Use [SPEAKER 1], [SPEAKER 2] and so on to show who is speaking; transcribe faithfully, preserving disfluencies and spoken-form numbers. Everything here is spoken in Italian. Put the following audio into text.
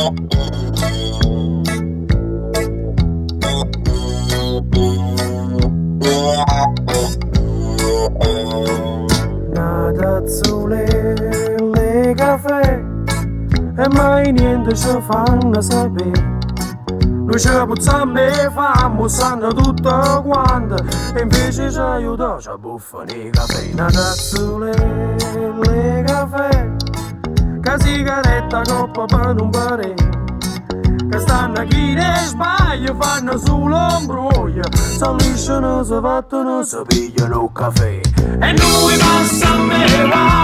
[SPEAKER 1] Nadazzole le caffè e mai niente ci fanno sapere. Noi ci puzziamo e famo, sanno tutto quanto, e invece ci aiuta, ci buffano i caffè. Nadazzole le caffè, che sigaretta coppa per un pare, che stanno chi ne sbaglia, fanno solo imbroglio, s'allisciano, si fattono, si pigliano il caffè. E noi passiamo e va